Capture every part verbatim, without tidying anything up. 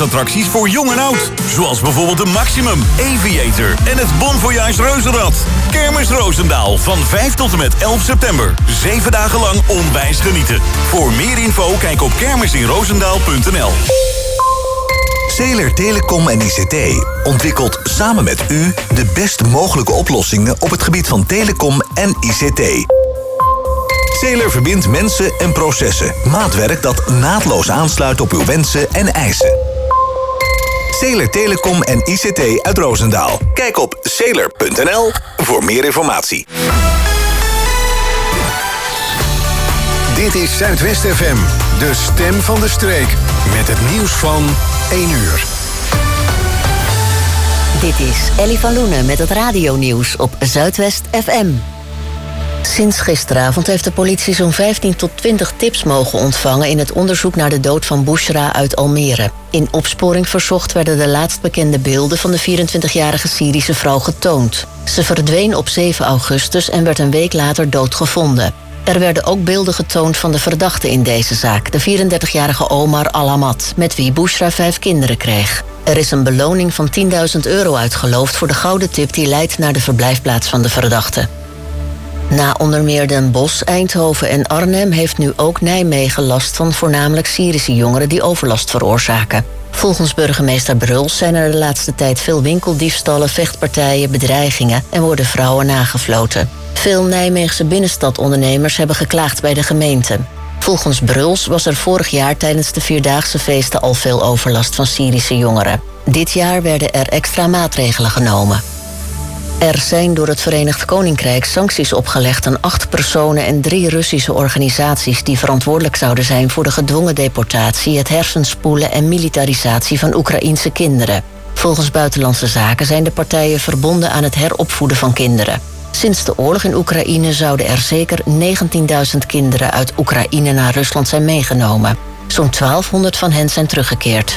kermisattracties voor jong en oud. Zoals bijvoorbeeld de Maximum, Aviator en het Bon Voyage Reuzenrad. Kermis Roosendaal van vijf tot en met elf september. Zeven dagen lang onwijs genieten. Voor meer info kijk op kermisinroosendaal punt n l. Zeeler Telecom en I C T ontwikkelt samen met u de best mogelijke oplossingen op het gebied van telecom en I C T. Zeeler verbindt mensen en processen. Maatwerk dat naadloos aansluit op uw wensen en eisen. Zeeler Telecom en I C T uit Roosendaal. Kijk op zeeler punt n l voor meer informatie. Dit is Zuidwest F M, de stem van de streek. Met het nieuws van één uur. Dit is Ellie van Loenen met het radionieuws op Zuidwest F M. Sinds gisteravond heeft de politie zo'n vijftien tot twintig tips mogen ontvangen in het onderzoek naar de dood van Bushra uit Almere. In opsporing verzocht werden de laatst bekende beelden van de vierentwintigjarige Syrische vrouw getoond. Ze verdween op zeven augustus en werd een week later doodgevonden. Er werden ook beelden getoond van de verdachte in deze zaak, de vierendertigjarige Omar Al-Hamad, met wie Bushra vijf kinderen kreeg. Er is een beloning van tienduizend euro uitgeloofd voor de gouden tip die leidt naar de verblijfplaats van de verdachte. Na onder meer Den Bosch, Eindhoven en Arnhem heeft nu ook Nijmegen last van voornamelijk Syrische jongeren die overlast veroorzaken. Volgens burgemeester Bruls zijn er de laatste tijd veel winkeldiefstallen, vechtpartijen, bedreigingen en worden vrouwen nagefloten. Veel Nijmeegse binnenstadondernemers hebben geklaagd bij de gemeente. Volgens Bruls was er vorig jaar tijdens de Vierdaagse feesten al veel overlast van Syrische jongeren. Dit jaar werden er extra maatregelen genomen. Er zijn door het Verenigd Koninkrijk sancties opgelegd aan acht personen en drie Russische organisaties die verantwoordelijk zouden zijn voor de gedwongen deportatie, het hersenspoelen en militarisatie van Oekraïense kinderen. Volgens Buitenlandse Zaken zijn de partijen verbonden aan het heropvoeden van kinderen. Sinds de oorlog in Oekraïne zouden er zeker negentienduizend kinderen uit Oekraïne naar Rusland zijn meegenomen. Zo'n twaalfhonderd van hen zijn teruggekeerd.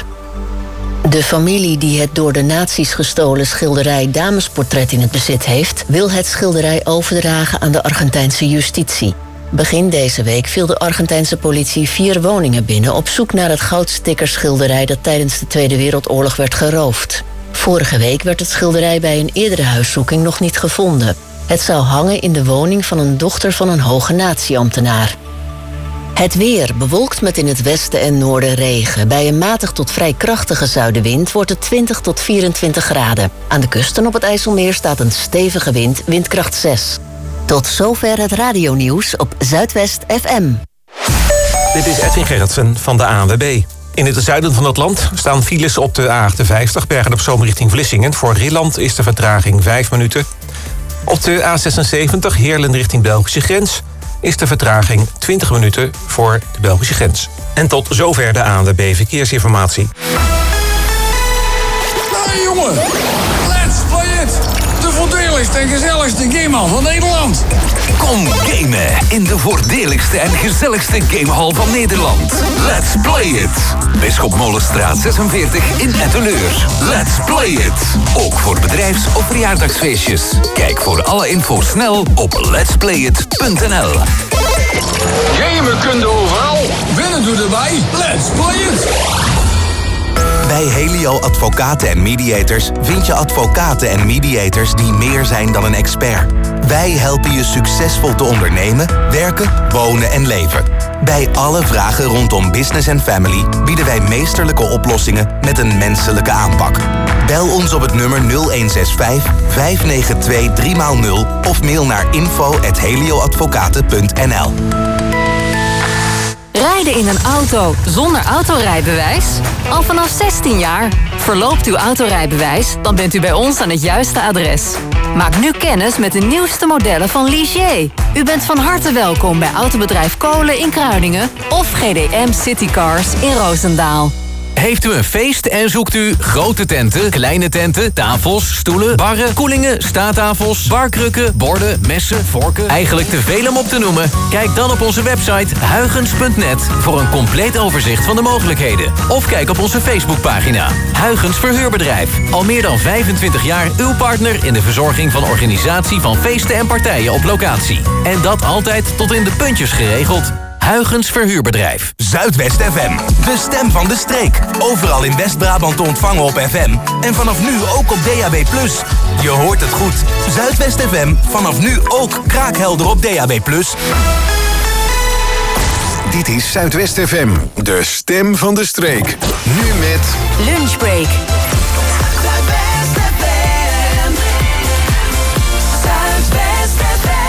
De familie die het door de nazi's gestolen schilderij Damesportret in het bezit heeft, wil het schilderij overdragen aan de Argentijnse justitie. Begin deze week viel de Argentijnse politie vier woningen binnen op zoek naar het goudstickerschilderij dat tijdens de Tweede Wereldoorlog werd geroofd. Vorige week werd het schilderij bij een eerdere huiszoeking nog niet gevonden. Het zou hangen in de woning van een dochter van een hoge nazi-ambtenaar. Het weer bewolkt met in het westen en noorden regen. Bij een matig tot vrij krachtige zuidenwind wordt het twintig tot vierentwintig graden. Aan de kusten op het IJsselmeer staat een stevige wind, windkracht zes. Tot zover het radionieuws op Zuidwest F M. Dit is Edwin Gerritsen van de A N W B. In het zuiden van het land staan files op de A achtenvijftig... Bergen op Zoom richting Vlissingen. Voor Rilland is de vertraging vijf minuten. Op de A zesenzeventig Heerlen richting Belgische grens is de vertraging twintig minuten voor de Belgische grens. En tot zover de A N W B Verkeersinformatie. Hey jongen, let's play it! De voordeligste en gezelligste gamehal van Nederland. Kom gamen in de voordeligste en gezelligste gamehal van Nederland. Let's play it! Bisschop Molenstraat zesenveertig in Etteleur. Let's play it! Ook voor bedrijfs- of verjaardagsfeestjes. Kijk voor alle info snel op lets play it punt n l. Gamen kun je overal, winnen doe erbij. Let's play it! Bij Helio Advocaten en Mediators vind je advocaten en mediators die meer zijn dan een expert. Wij helpen je succesvol te ondernemen, werken, wonen en leven. Bij alle vragen rondom business en family bieden wij meesterlijke oplossingen met een menselijke aanpak. Bel ons op het nummer nul een zes vijf, vijf negen twee, drie nul of mail naar info at helioadvocaten punt n l. Rijden in een auto zonder autorijbewijs? Al vanaf zestien jaar. Verloopt uw autorijbewijs? Dan bent u bij ons aan het juiste adres. Maak nu kennis met de nieuwste modellen van Ligier. U bent van harte welkom bij Autobedrijf Kolen in Kruiningen of G D M Citycars in Roosendaal. Heeft u een feest en zoekt u grote tenten, kleine tenten, tafels, stoelen, barren, koelingen, staattafels, barkrukken, borden, messen, vorken? Eigenlijk te veel om op te noemen? Kijk dan op onze website huygens punt net voor een compleet overzicht van de mogelijkheden. Of kijk op onze Facebookpagina. Huygens Verhuurbedrijf. Al meer dan vijfentwintig jaar uw partner in de verzorging van organisatie van feesten en partijen op locatie. En dat altijd tot in de puntjes geregeld. Huygens Verhuurbedrijf. Zuidwest F M, de stem van de streek. Overal in West-Brabant te ontvangen op F M. En vanaf nu ook op D A B plus. Je hoort het goed. Zuidwest F M, vanaf nu ook kraakhelder op D A B plus. Dit is Zuidwest F M, de stem van de streek. Nu met... Lunchbreak. Zuidwest F M. Zuidwest F M.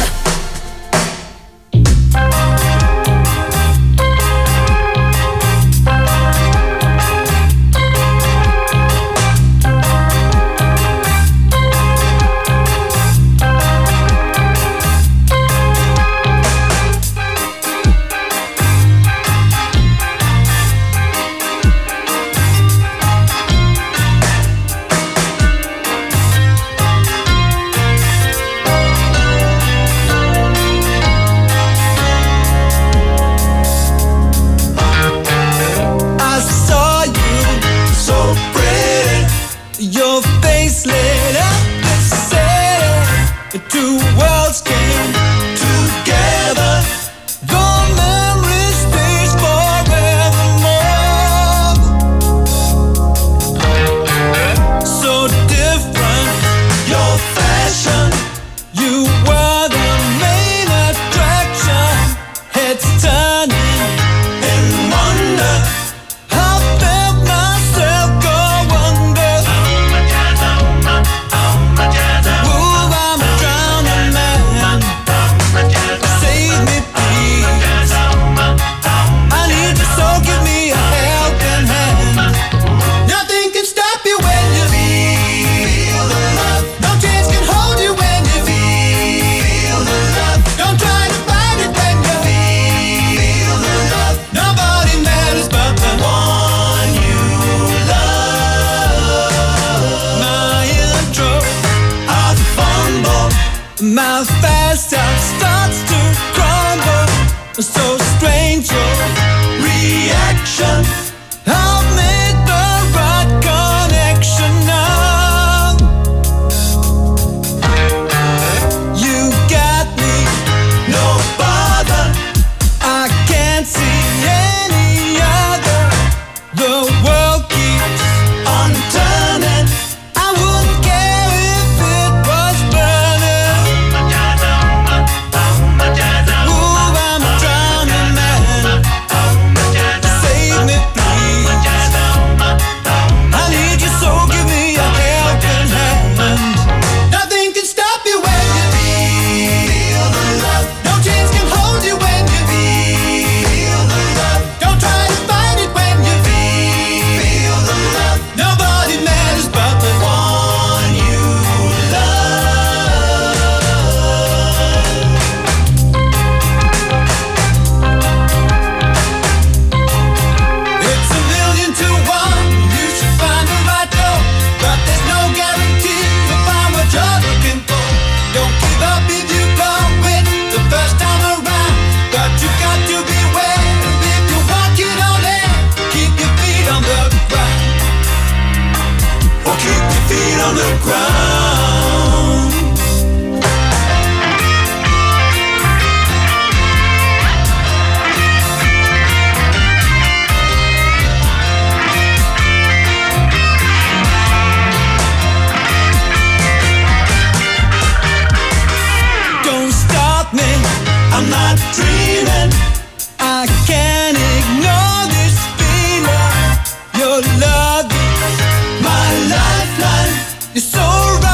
Your face lit up the city. Two worlds came together. Your memory stays forevermore. So different, your fashion. You were the main attraction. Heads turning in wonder. I felt myself go under. My fast out starts to crumble. So strange your reaction. I've made the right connection now. You got me, no bother. I can't see any other. The world keeps on turning. I wouldn't care if it was burning. On the ground. Don't stop me, I'm not dreaming. I can't ignore this feeling. Your love is my lifeline. You're so right.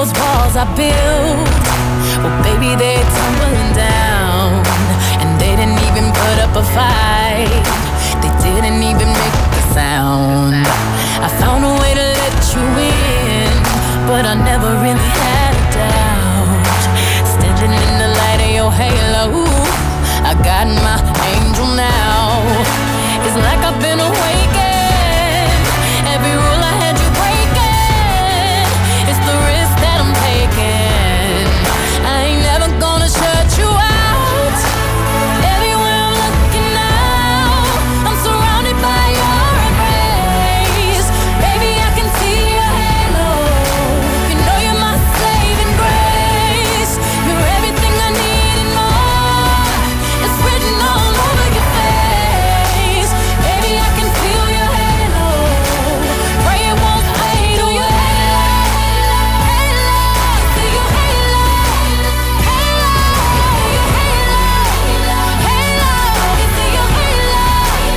those walls I built, well, baby, they're tumbling down. And they didn't even put up a fight. They didn't even make a sound. I found a way to let you in, but I never really had a doubt. Standing in the light of your halo, I got my angel now. It's like I've been awakened. Every rule I had you breaking. It's the risk that I'm taking. I ain't never gonna shut you out. Everywhere I'm looking now, I'm surrounded by your embrace. Baby, I can see your halo. You know you're my saving grace. You're everything I need and more. It's written all over your face. Baby, I can feel your halo. Pray it won't fade. Oh, your halo, halo, see your halo, halo, your halo, halo, see your halo,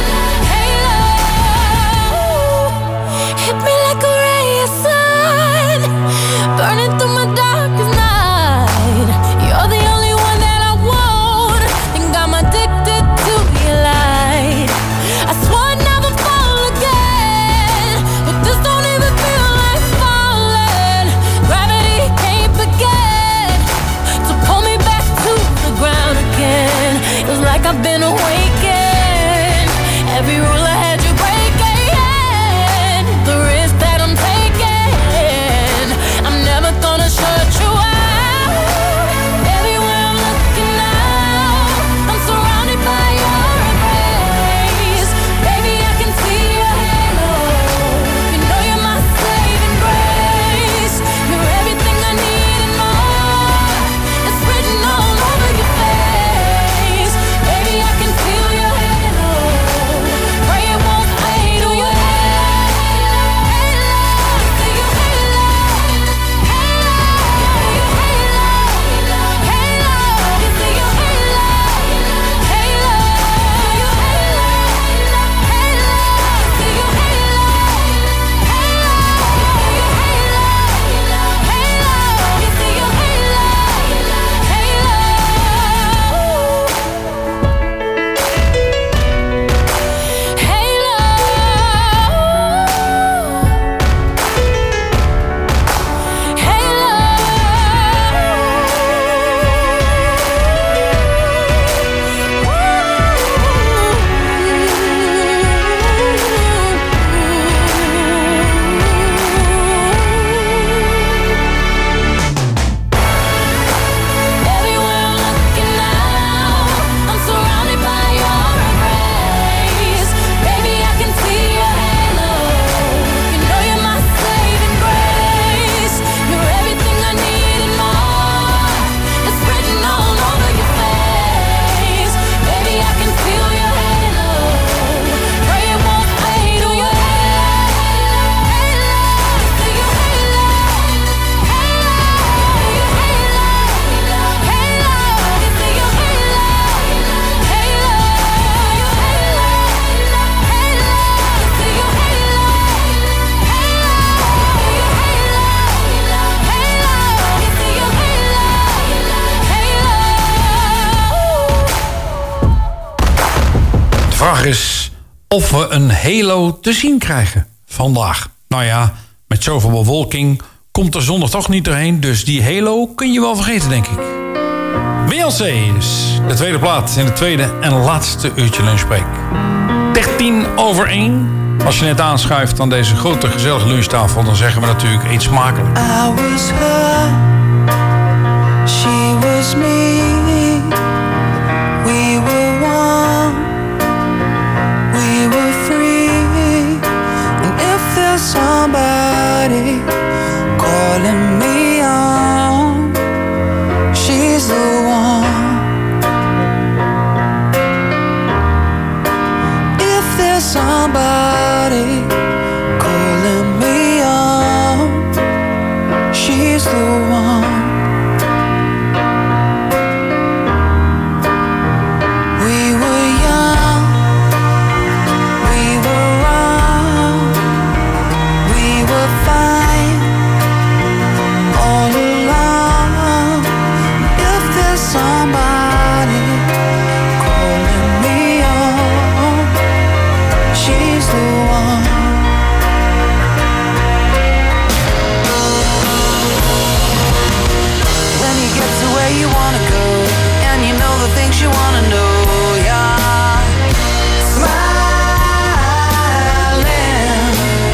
halo. Hit me like a ray of sun, burning through my darkest night. You're the only one that I want. Think I'm addicted to your light. I swore I'd never fall again, but this don't even feel like falling. Gravity can't begin to pull me back to the ground again. It's like I've been awakened. Every rule I had you breaking. The risk that I'm taking. I'm never gonna shut you out. Everywhere I'm looking now, I'm surrounded by your embrace. Baby, I can see your halo. You know you're my saving grace. You're everything I need and more. It's written all over your face. Baby, I can feel your halo. Pray it won't fade. Oh, your halo, halo, see your halo, halo, your halo, halo, you see your halo, halo, your halo, halo, see your halo, halo, your halo, halo, you see your halo, everywhere I'm looking now, I'm surrounded by your embrace. Baby, I can see your halo. You know you're my saving grace. You're everything I need and more. It's written all over your face. Baby, I can feel your halo. Pray it won't fade. Oh, your halo, halo, see your halo, halo, your halo, halo, you see your halo, halo, your halo, halo, see your halo, halo, you see your halo, halo. De vraag is of we een halo te zien krijgen vandaag. Nou ja, met zoveel bewolking komt de zon er toch niet doorheen. Dus die halo kun je wel vergeten, denk ik. Beyoncé is de tweede plaat in het tweede en laatste uurtje lunchbreak. dertien over één. Als je net aanschuift aan deze grote gezellige lunchtafel, dan zeggen we natuurlijk eet smakelijk. I was her, she was me. We were one, we were free. And if there's somebody calling me on, she's the one. If there's somebody calling me on, she's the one. We were young, we were wrong, we were fine all where you wanna go, and you know the things you wanna know, yeah. Smiling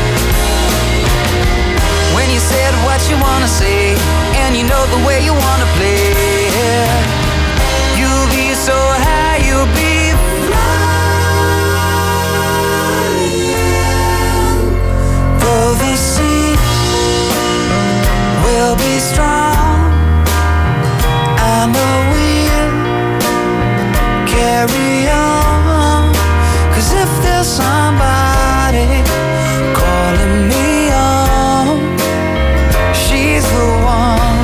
when you said what you wanna say, and you know the way you wanna play. You'll be so high, you'll be flying. Though the sea will be strong, I know we'll carry on. 'Cause if there's somebody calling me on, she's the one.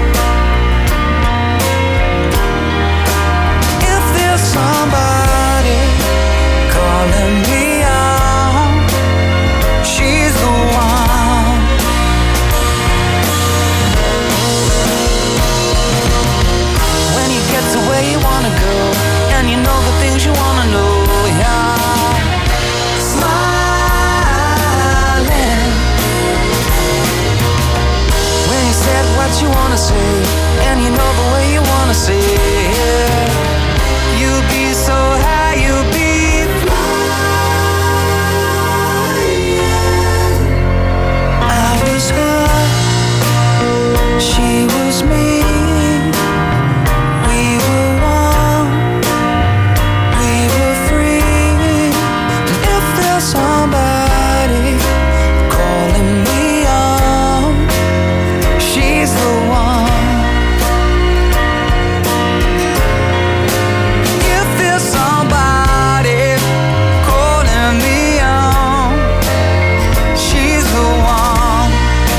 If there's somebody calling me on, she's the one. When you get to where you wanna go, and you know the things you wanna know, yeah. Smiling when you said what you wanna say, and you know the way you wanna say it. You'll be so high, you'll be flying. I was her, she was me. We were one, we were free. And if there's somebody calling me on, she's the one. If there's somebody calling me on, she's the one.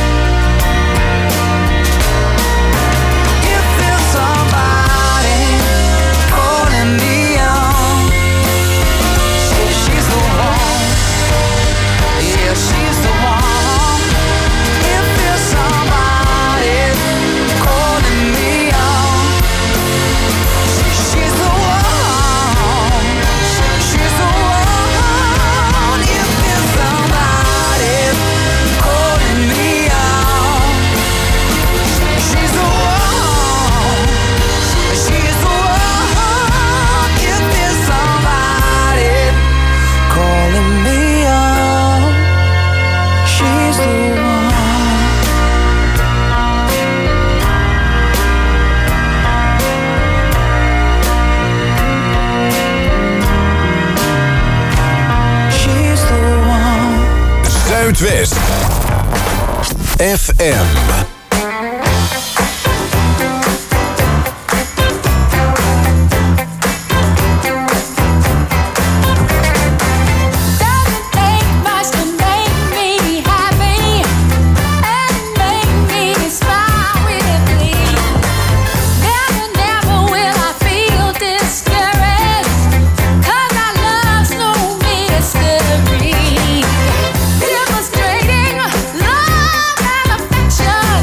If there's somebody calling me on, say she's the one. Yeah, she's the one. If there's somebody calling me on, say she's the one. She's the one. If there's somebody calling me on, she's the one. She's the one. If there's somebody calling me on, she's the one. She's the one. Zuidwest F M. Doesn't take much to make me happy and make me smile with glee. Never, never will I feel discouraged, 'cause our love's no mystery. Demonstrating love and affection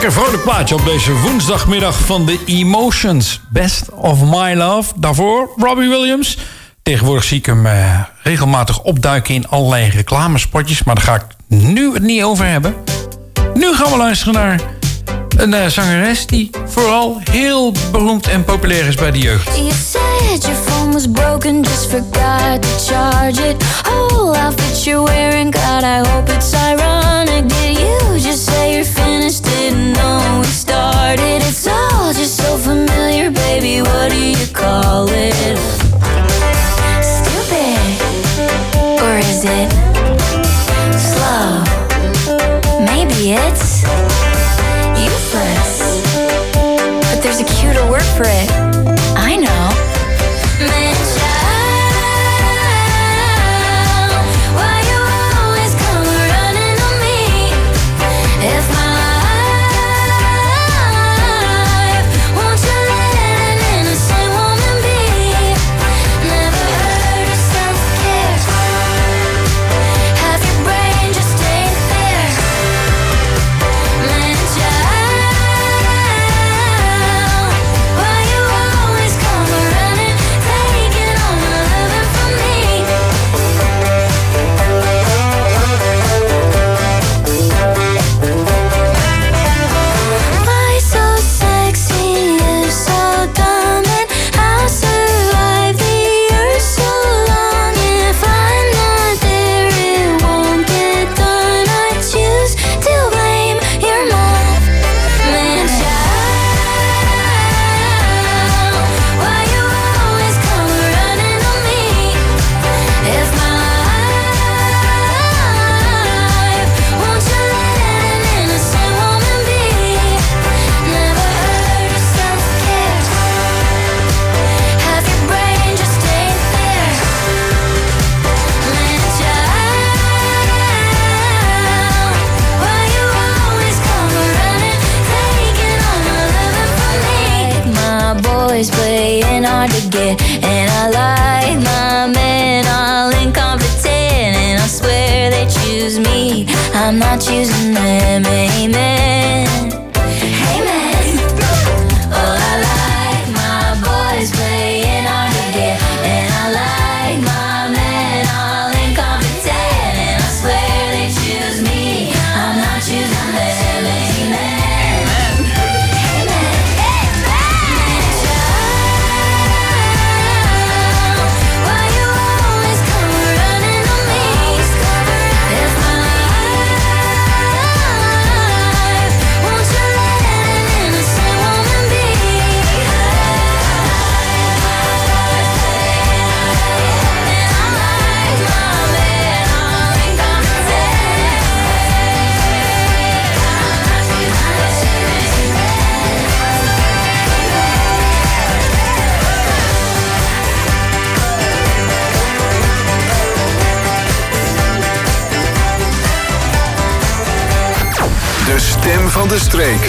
Lekker vrolijk plaatje op deze woensdagmiddag van de Emotions. Best of My Love. Daarvoor Robbie Williams. Tegenwoordig zie ik hem uh, regelmatig opduiken in allerlei reclamespotjes. Maar daar ga ik nu het niet over hebben. Nu gaan we luisteren naar een uh, zangeres die vooral heel beroemd en populair is bij de jeugd. You said your phone was broken, just forgot to charge it. Whole outfit you're wearing, God, I hope it's ironic. Did you just say you're finished, didn't know we started? It's all just so familiar, baby, what do you call it? Stupid, or is it slow? Maybe it's useless, but there's a cuter word for it. I know. Man, child, why you always come running on me? If my life, won't you let an innocent woman be? Never heard of self-care. Have your brain just ain't there. Man, child, why you always come running, taking all my loving from me? Why so sexy, you so dumb, and I'll survive the earth so long. If I'm not there, it won't get done. I choose to blame your mom. Man, child, why you always come running on me? If my life, won't you let an innocent woman be? Never heard of self-care. Have your brain just ain't there. Man, child, why you always come running, taking all my loving from me? My boys playing hard to get, and I like my men all incompetent, and I swear they choose me, I'm not choosing them. Amen. Amen. Oh, I like my boys playing hard to get, and I like my men all incompetent, and I swear they choose me, I'm not choosing them. Amen. Why you always come running on me? If my life, won't you let an innocent woman be? And I like my man all incompetent. De stem van de streek.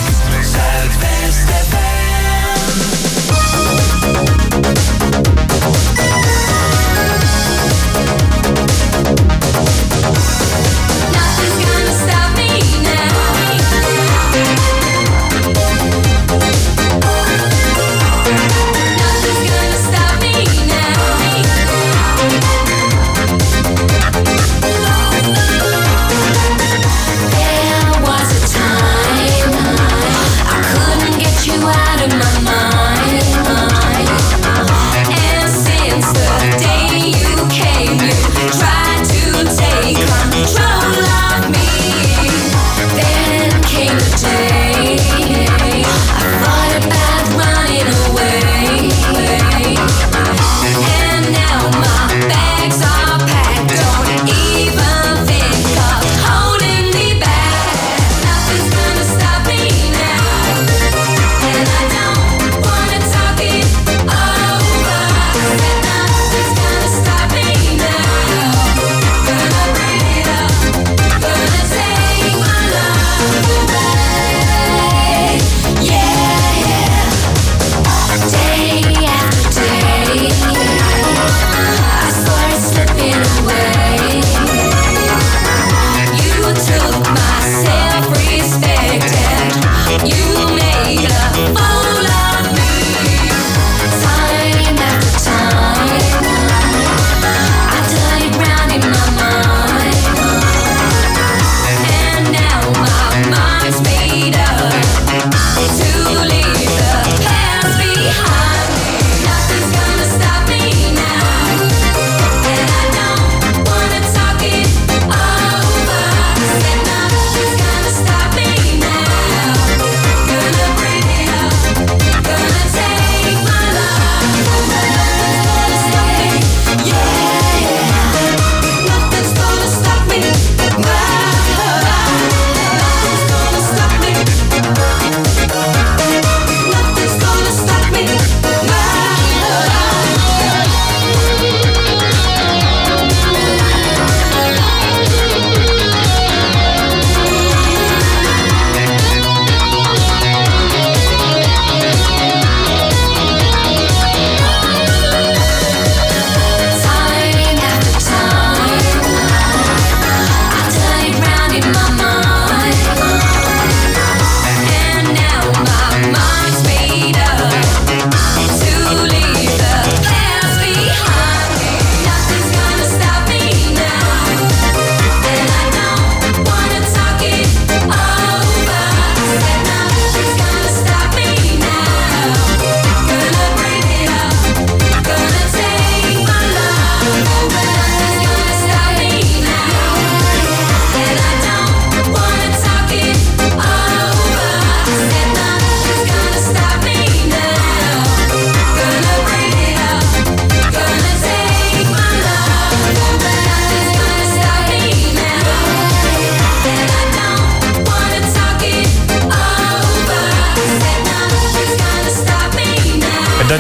Nothing's gonna stop me now. Nothing's gonna stop me now. There was a time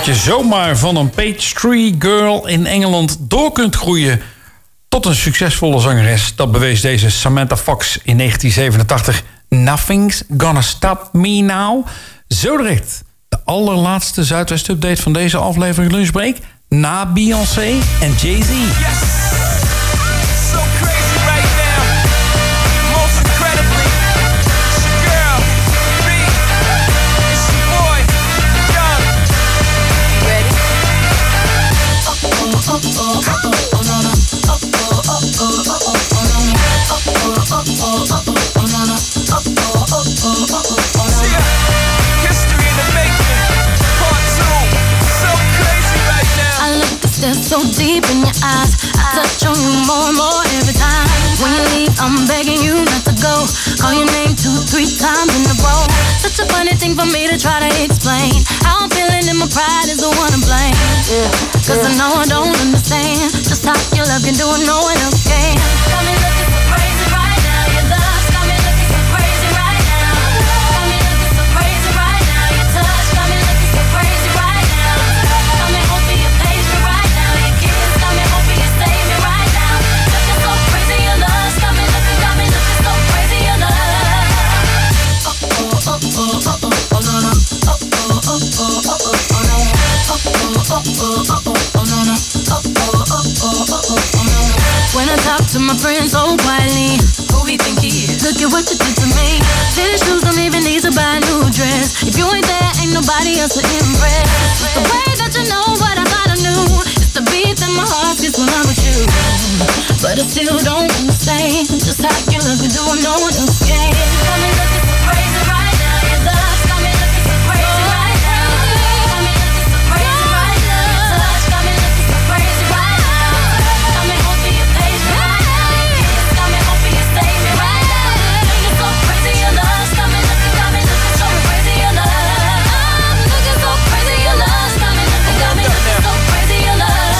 dat je zomaar van een page three girl in Engeland door kunt groeien tot een succesvolle zangeres. Dat bewees deze Samantha Fox in negentien zevenentachtig. Nothing's gonna stop me now. Zo direct de allerlaatste Zuidwest-update van deze aflevering Lunchbreak. Na Beyoncé en Jay-Z. Yes. So crazy right now. Most incredibly. It's your girl, B. It's your boy, Young. Ready? Oh, oh, oh, oh, oh, oh, no, no. Oh, oh, oh, oh, oh, oh, oh, no, no. Oh, oh, oh, oh, oh, oh, no, no. Oh, oh, oh, oh, oh, oh, no, no. History in the making. Part two. So crazy right now. I look There's so deep in your eyes. I touch on you more and more every time. When you leave, I'm begging you not to go. Call your name two, three times in a row. Such a funny thing for me to try to explain. How I'm feeling and my pride is the one to blame. Yeah. Cause I know I don't understand just how your love can do it, no one else can. Got me looking so crazy right now. Your love's got me looking so crazy right now. Got me looking so crazy right now. Your touch got me looking so crazy right now. Got me hoping you page me right now. Your kiss got me hoping you save me right now. Looking so crazy, your love's got me looking, got me looking so crazy, your love. Oh oh oh oh oh oh no no. Oh oh oh oh oh oh oh no. Oh oh oh oh oh oh no no. Oh oh oh oh oh oh no. When I talk to my friends so quietly, who he think he is? Look at what you did to me. Fitted shoes don't even need to buy a new dress. If you ain't there, ain't nobody else to impress. It's the way that you know what I thought I knew. It's the beat that my heart gets when I'm with you. But I still don't understand just how you look and do it, no one else can. Got me looking so crazy right now. Your love's got me looking so crazy right now. Got me looking so crazy right now. Your touch got me looking so crazy right now. Got me hoping you page me right now. Your kiss got me hoping you save me right now. Looking so crazy, your love's got me looking, got me looking so crazy, your love. Looking so crazy, your love's got me looking, got me looking so crazy, your love.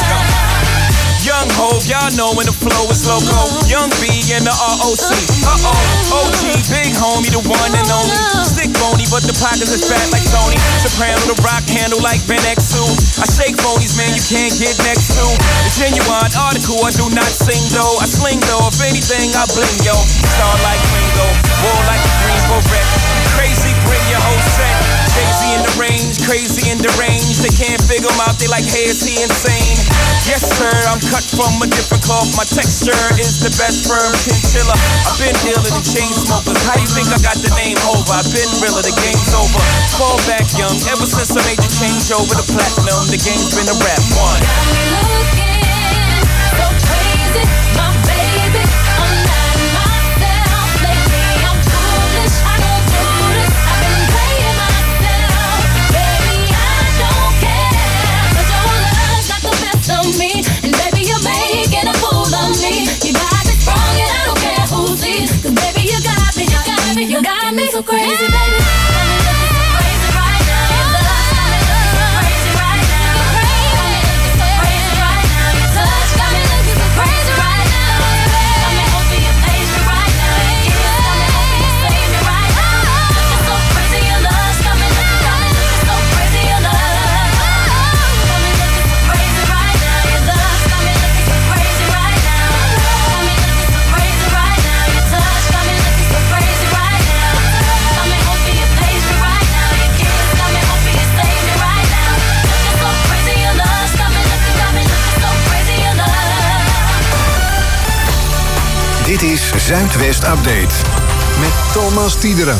Young Hov, y'all know when the flow is loco. Young B and the R O C. Uh-oh, O G, big homie, the one and only. Stick bony, but the pockets is fat like Tony. Soprano, the rock handle like Ben X two. I shake phonies, man, you can't get next to. The genuine article, I do not sing though. I sling though, if anything, I bling, yo. Star like Ringo, war like a green beret. Crazy, bring your whole set. Jay-Z in the range, crazy in the range. They can't figure him out, they like, hey, is he insane? Yes, sir, I'm cut from a different cloth. My texture is the best firm chinchilla. I've been dealing in chain smokers. How you think I got the name over? I've been realer, the game's over. Fall back young, ever since I made the change over to platinum, the game's been a rap one. Got me looking so crazy, my baby. I'm not myself lately. I'm foolish, I don't do this. I've been playing myself, baby. I don't care, 'cause your love's got the best of me, and baby you're making a fool of me. You got me wrong, and I don't care who sees, 'cause baby you got me, you got me, you got me so crazy, baby. Got me looking so crazy right now. Your love's got me looking so crazy right now. Got me looking so crazy right now. Your touch got me looking so crazy right now. Got me hoping you page me right now. Your kiss got me hoping you save me right now. Looking so crazy, your love's got me looking, got me looking so crazy, your love. Got me looking so crazy right now. Your love's got me looking so crazy right now. Got me looking so crazy right now. Your touch got me looking so crazy right now. Got me hoping you page me right now. Your kiss got me hoping you save me right now. Looking so crazy, your love's got me looking, got me looking so crazy, your love. Dit is Zuidwest Update met Thomas Tiederen.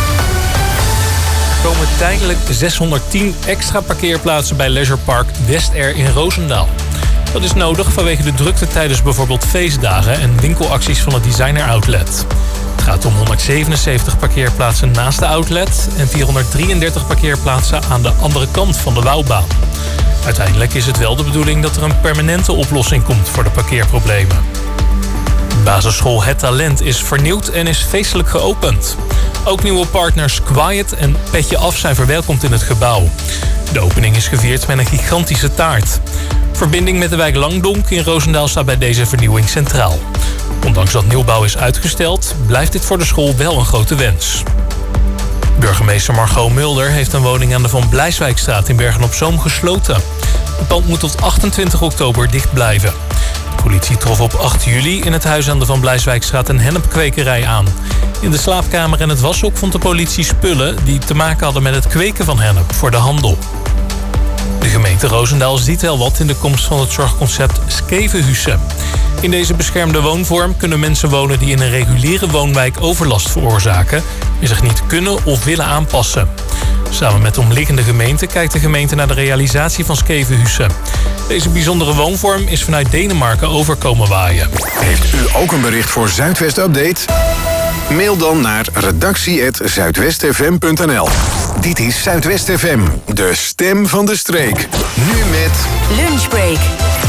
Er komen tijdelijk zeshonderdtien extra parkeerplaatsen bij Leisure Park West Air in Roosendaal. Dat is nodig vanwege de drukte tijdens bijvoorbeeld feestdagen en winkelacties van het Designer Outlet. Het gaat om honderdzevenenzeventig parkeerplaatsen naast de outlet en vierhonderddrieëndertig parkeerplaatsen aan de andere kant van de Wouwbaan. Uiteindelijk is het wel de bedoeling dat er een permanente oplossing komt voor de parkeerproblemen. Basisschool Het Talent is vernieuwd en is feestelijk geopend. Ook nieuwe partners Quiet en Petje Af zijn verwelkomd in het gebouw. De opening is gevierd met een gigantische taart. Verbinding met de wijk Langdonk in Roosendaal staat bij deze vernieuwing centraal. Ondanks dat nieuwbouw is uitgesteld, blijft dit voor de school wel een grote wens. Burgemeester Margot Mulder heeft een woning aan de Van Blijswijkstraat in Bergen-op-Zoom gesloten. Het pand moet tot achtentwintig oktober dicht blijven. De politie trof op acht juli in het huis aan de Van Blijswijkstraat een hennepkwekerij aan. In de slaapkamer en het washok vond de politie spullen die te maken hadden met het kweken van hennep voor de handel. De gemeente Roosendaal ziet wel wat in de komst van het zorgconcept Skevenhuizen. In deze beschermde woonvorm kunnen mensen wonen die in een reguliere woonwijk overlast veroorzaken en zich niet kunnen of willen aanpassen. Samen met de omliggende gemeente kijkt de gemeente naar de realisatie van Skevenhuizen. Deze bijzondere woonvorm is vanuit Denemarken overkomen waaien. Heeft u ook een bericht voor Zuidwest Update? Mail dan naar redactie apenstaartje zuidwestfm punt n l. Dit is Zuidwest F M, de stem van de streek. Nu met Lunchbreak.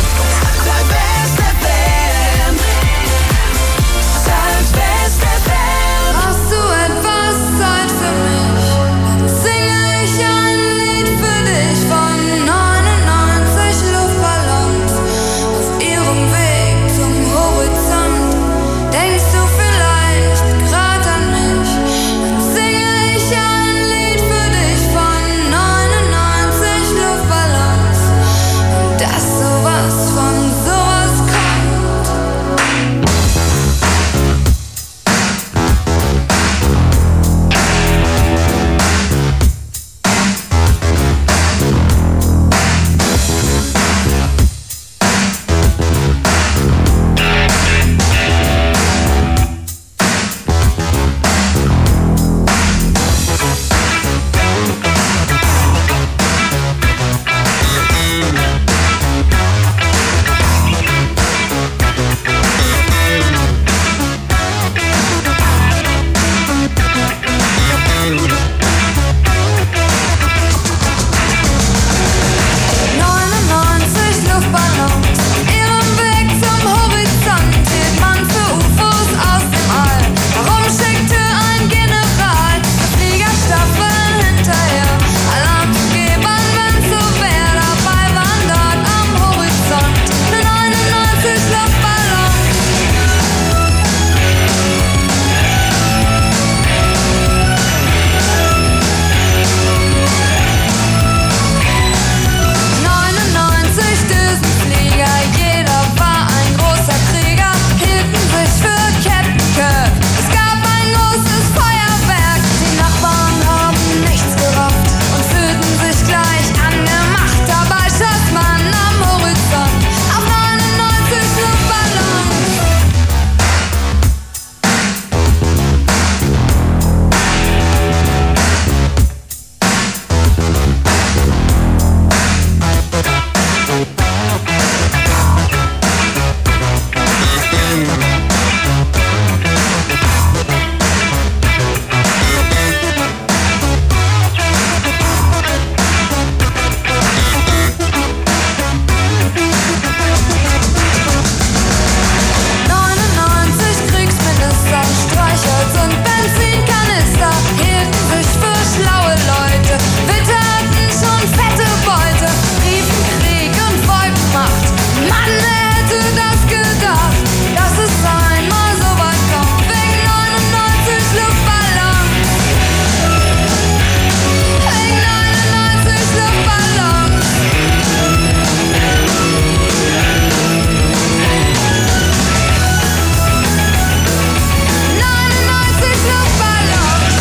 Hast du etwas Zeit für mich? Dann singe ich ein Lied für dich von neunundneunzig Luftballons auf ihrem Weg zum Horizont. Denkst du vielleicht grad an mich? Dann singe ich ein Lied für dich von neunundneunzig Luftballons und dass sowas von sowas kommt. neunundneunzig Luftballons, ihrem Weg zum Horizont hielt man für U F Os aus dem All. Warum schickte ein General Fliegerstaffeln hinterher? Alarm zu geben, wenn's so wär, dabei waren dort am Horizont neunundneunzig Luftballons. neunundneunzig Düsenflieger, jeder war ein großer Krieger, hielten sich für Captain Kirk. Es gab ein großes Feuerwerk, die Nachbarn haben nichts gerafft und fühlten sich gleich angemacht. Dabei schoss man am Horizont auf neunundneunzig Luftballons. neunundneunzig Kriegsminister, Streichholz und Benzinkanister hielten sich für schlaue Leute, witterten schon fette Beute, riefen Krieg und wollten Macht. Mann, wer hätte das gedacht, dass es einmal so weit kommt, wegen neunundneunzig Luftballons. Wegen neunundneunzig Luftballons. neunundneunzig Luftballons.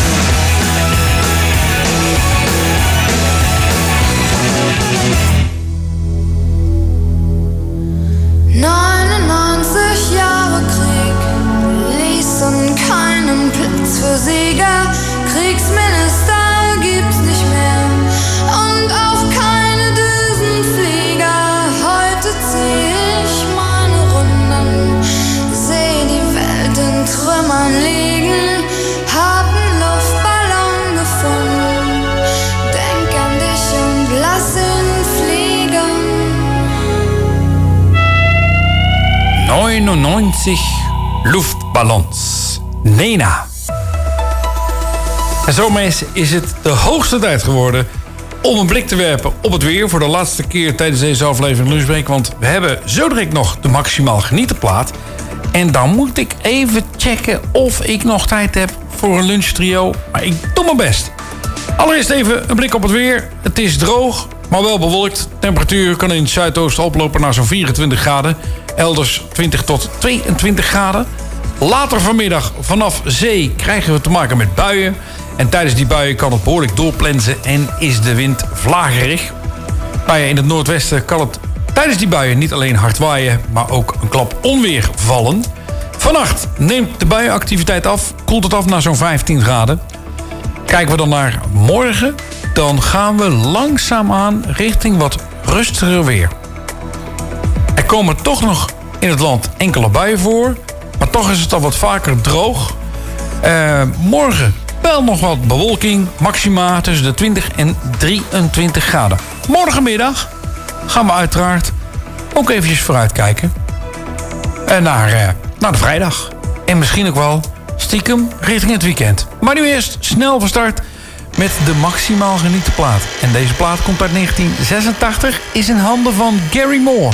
neunundneunzig Jahre Krieg ließen keinen Platz für Sieger. Kriegsminister gibt's nicht mehr und auch keine Düsenflieger. Heute zieh ich meine Runden, seh die Welt in Trümmern liegen, hab einen Luftballon gefunden, denk an dich und lass ihn fliegen. neunundneunzig Luftballons. Nena. En zomaar is het de hoogste tijd geworden om een blik te werpen op het weer voor de laatste keer tijdens deze aflevering Lunchbreak. Want we hebben zo direct nog de maximaal genietenplaat. En dan moet ik even checken of ik nog tijd heb voor een lunchtrio. Maar ik doe mijn best. Allereerst even een blik op het weer. Het is droog, maar wel bewolkt. Temperatuur kan in het zuidoosten oplopen naar zo'n vierentwintig graden. Elders twintig tot tweeëntwintig graden. Later vanmiddag vanaf zee krijgen we te maken met buien. En tijdens die buien kan het behoorlijk doorplensen en is de wind vlagerig. Nou ja, in het noordwesten kan het tijdens die buien niet alleen hard waaien, maar ook een klap onweer vallen. Vannacht neemt de buienactiviteit af, koelt het af naar zo'n vijftien graden. Kijken we dan naar morgen, dan gaan we langzaamaan richting wat rustiger weer. Er komen toch nog in het land enkele buien voor, maar toch is het al wat vaker droog. Uh, morgen wel nog wat bewolking, maxima tussen de twintig en drieëntwintig graden. Morgenmiddag gaan we uiteraard ook eventjes vooruitkijken. En naar, uh, naar de vrijdag. En misschien ook wel stiekem richting het weekend. Maar nu eerst snel van start met de maximaal geniete plaat. En deze plaat komt uit negentien zesentachtig, is in handen van Gary Moore.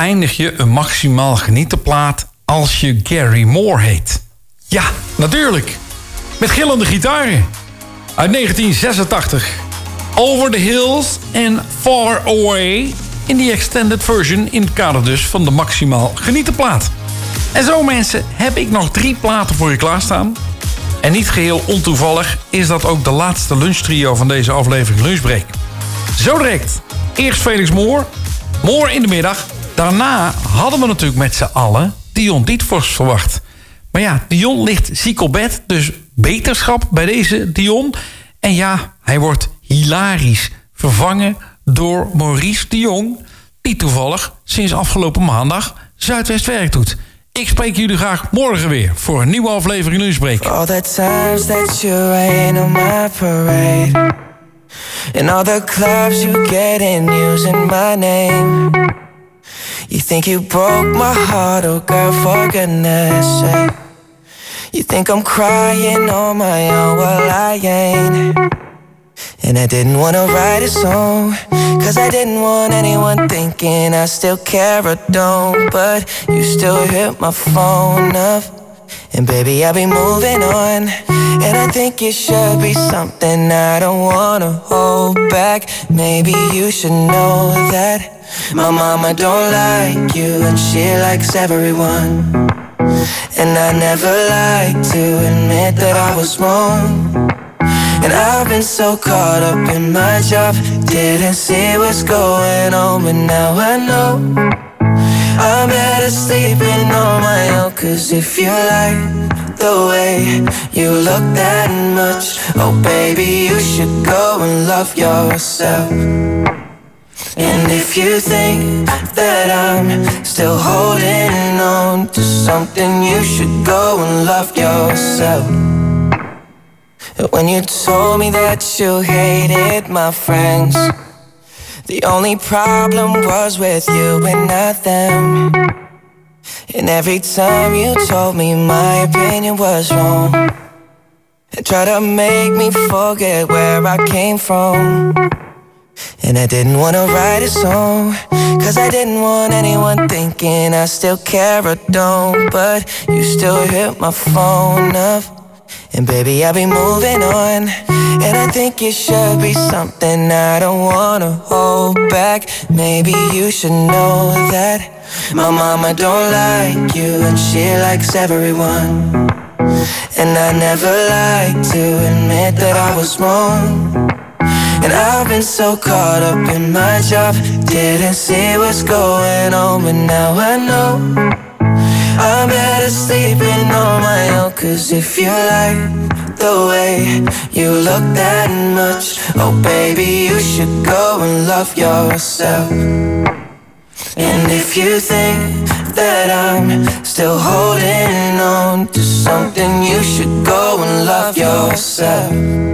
eindig je een maximaal genietenplaat als je Gary Moore heet? Ja, natuurlijk. Met gillende gitaren. Uit negentien zesentachtig. Over the Hills en Far Away in die extended version in het kader dus van de maximaal genietenplaat. En zo mensen, heb ik nog drie platen voor je klaarstaan. En niet geheel ontoevallig is dat ook de laatste lunchtrio van deze aflevering Lunchbreak. Zo direct. Eerst Felix Moore. Moore in de middag. Daarna hadden we natuurlijk met z'n allen Dion Dietvorst verwacht. Maar ja, Dion ligt ziek op bed, dus beterschap bij deze Dion. En ja, hij wordt hilarisch vervangen door Maurice de Jong, die toevallig sinds afgelopen maandag Zuidwest werk doet. Ik spreek jullie graag morgen weer voor een nieuwe aflevering Lunchbreak. All the times that you rain on my parade, and all the clubs you get in using my name. You think you broke my heart, oh girl, for goodness sake. You think I'm crying on my own, well I ain't. And I didn't wanna write a song, cause I didn't want anyone thinking I still care or don't. But you still hit my phone up, and baby I'll be moving on. And I think it should be something I don't wanna hold back. Maybe you should know that my mama don't like you, and she likes everyone. And I never like to admit that I was wrong. And I've been so caught up in my job, didn't see what's going on, but now I know I'm better sleeping on my own. Cause if you like the way you look that much, oh baby, you should go and love yourself. And if you think that I'm still holding on to something, you should go and love yourself. When you told me that you hated my friends, the only problem was with you and not them. And every time you told me my opinion was wrong, and tried to make me forget where I came from. And I didn't wanna write a song, cause I didn't want anyone thinking I still care or don't. But you still hit my phone up, and baby I'll be moving on. And I think it should be something I don't wanna hold back. Maybe you should know that my mama don't like you, and she likes everyone. And I never like to admit that I was wrong. And I've been so caught up in my job, didn't see what's going on, but now I know I'm better sleeping on my own. Cause if you like the way you look that much, oh baby, you should go and love yourself. And if you think that I'm still holding on to something, you should go and love yourself.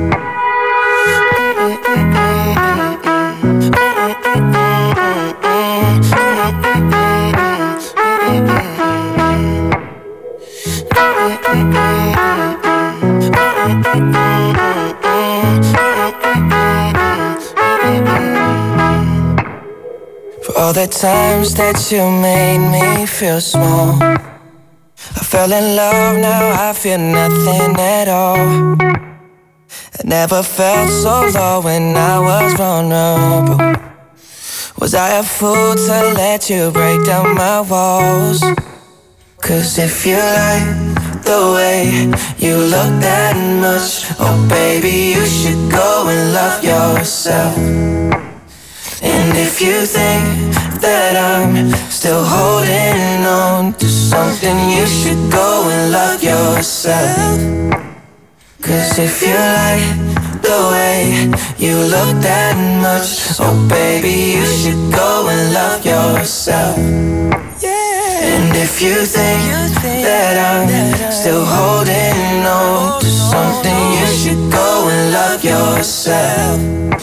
For all the times that you made me feel small, I fell in love, now I feel nothing at all. I never felt so low when I was vulnerable. Was I a fool to let you break down my walls? Cause if you like the way you look that much, oh baby, you should go and love yourself. And if you think that I'm still holding on to something, you should go and love yourself. Cause if you like the way you look that much, oh baby, you should go and love yourself. And if you think that I'm still holding on to something, you should go and love yourself.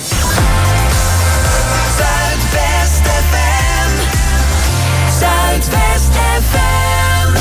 Zuidwest F M, Zuidwest F M.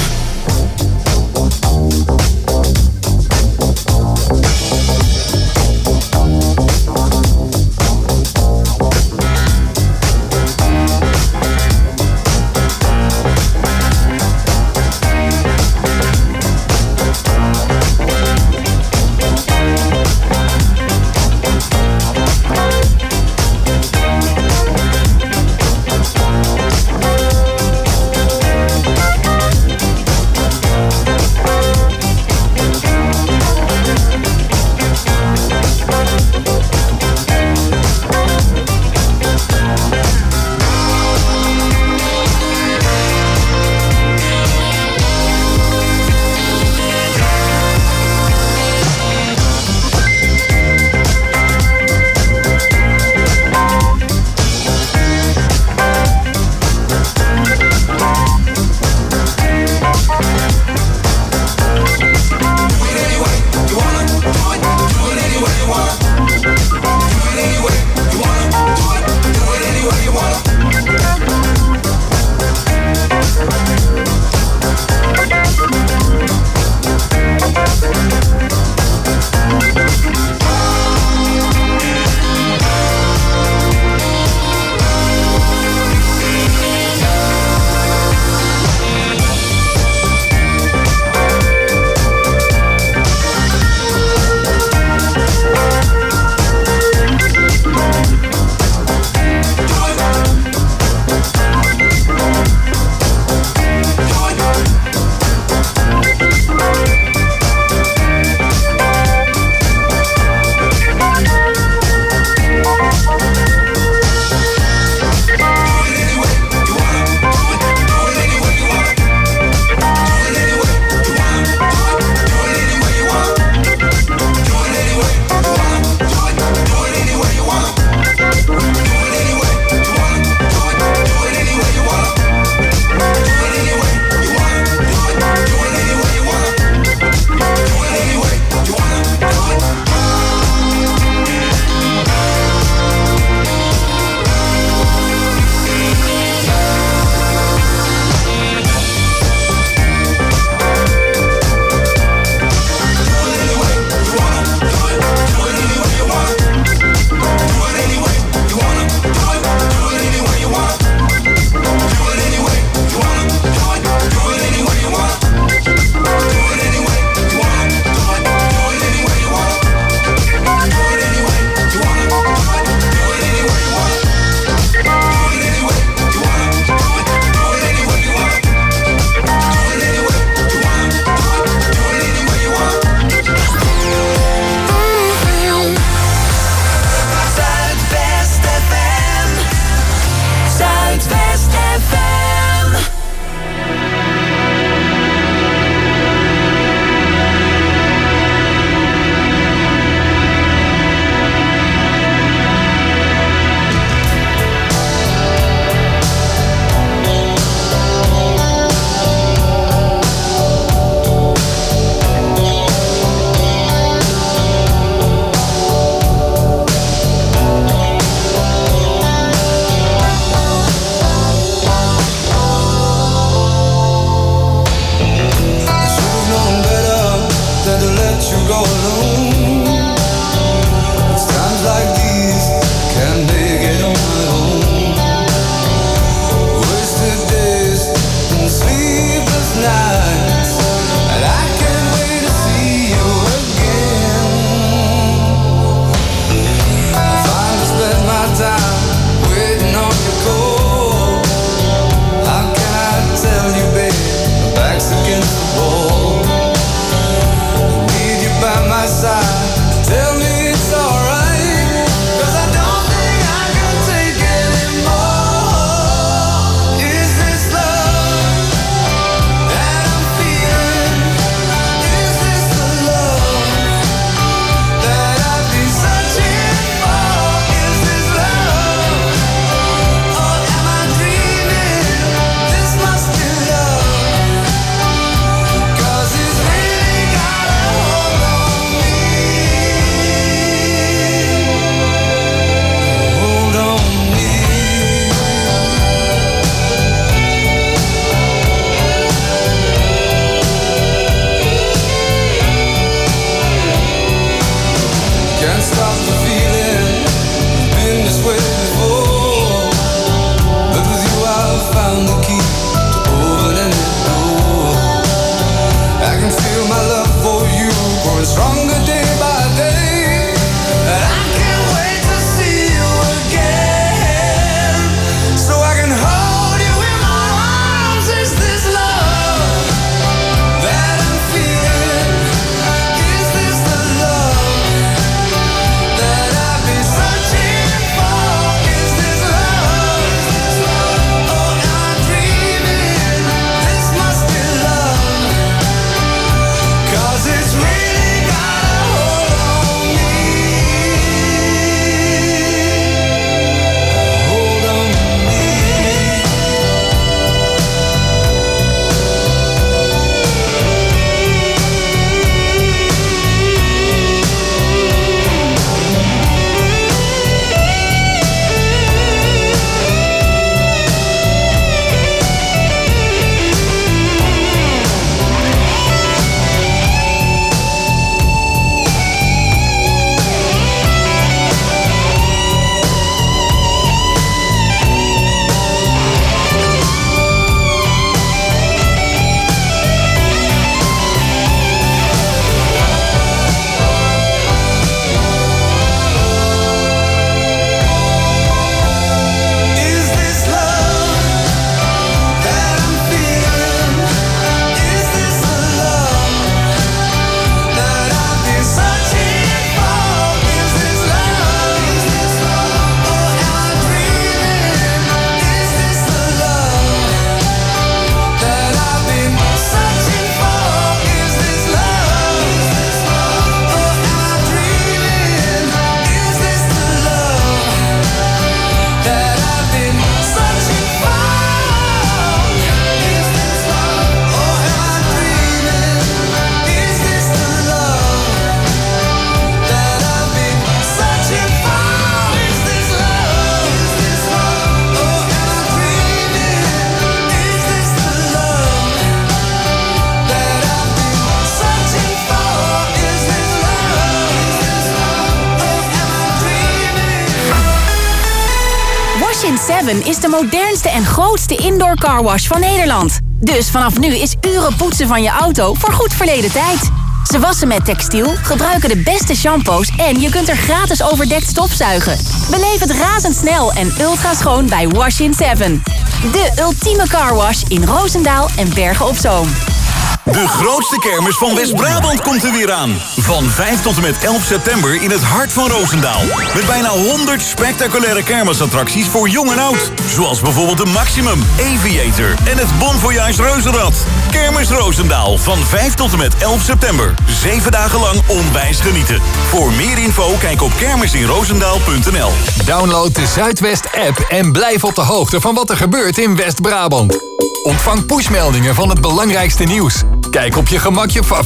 Seven is de modernste en grootste indoor carwash van Nederland. Dus vanaf nu is uren poetsen van je auto voor goed verleden tijd. Ze wassen met textiel, gebruiken de beste shampoos en je kunt er gratis overdekt stofzuigen. Beleef het razendsnel en ultra schoon bij Wash in Seven. De ultieme carwash in Roosendaal en Bergen op Zoom. De grootste kermis van West-Brabant komt er weer aan. Van vijf tot en met elf september in het hart van Roosendaal. Met bijna honderd spectaculaire kermisattracties voor jong en oud. Zoals bijvoorbeeld de Maximum, Aviator en het Bon Voyage Reuzenrad. Kermis Roosendaal van vijf tot en met elf september. Zeven dagen lang onwijs genieten. Voor meer info kijk op kermisinroosendaal punt n l. Download de Zuidwest-app en blijf op de hoogte van wat er gebeurt in West-Brabant. Ontvang pushmeldingen van het belangrijkste nieuws. Kijk op je gemak je favoriete